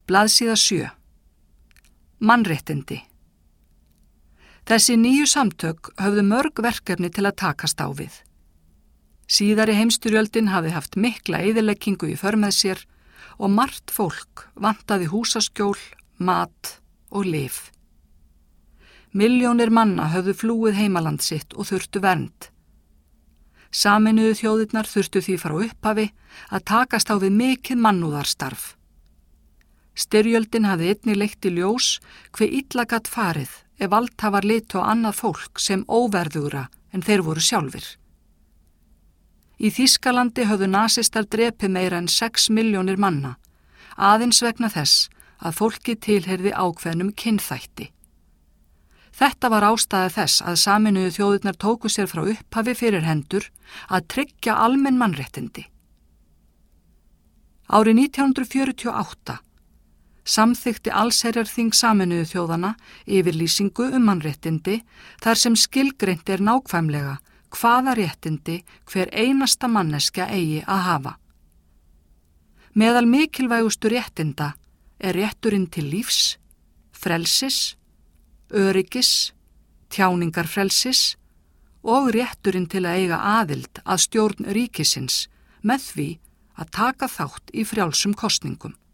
Blaðsíða 7. Mannréttindi. Þessi nýju samtök höfðu mörg verkefni til að takast á við. Síðari heimsstyrjöldin hafði haft mikla eyðileggingu í för með sér og margt fólk vantaði húsaskjól, mat og lyf. Milljónir manna höfðu flúið heimaland sitt og þurftu vernd. Sameinuðu þjóðirnar þurftu því frá upphafi að takast á við mikið mannúðarstarf. Styrjöldin hafði einnig leitt í ljós hve illa gat farið ef valdhafar litu á annað fólk sem óverðugra en þeir voru sjálfir. Í Þýskalandi höfðu nasistar drepið meira en 6 milljónir manna, aðeins vegna þess að fólki tilheyrði ákveðnum kynþætti. Þetta var ástæða þess að Sameinuðu þjóðirnar tóku sér frá upphafi fyrir hendur að tryggja almenn mannréttindi. Árið 1948 samþykkti allsherjarþing Sameinuðu þjóðanna yfirlýsingu mannréttindi þar sem skilgreint nákvæmlega hvaða réttindi hver einasta manneskja eigi að hafa. Meðal mikilvægustu réttinda rétturinn til lífs, frelsis, öryggis, tjáningarfrelsis og rétturinn til að eiga aðild að stjórn ríkisins með því að taka þátt í frjálsum kosningum.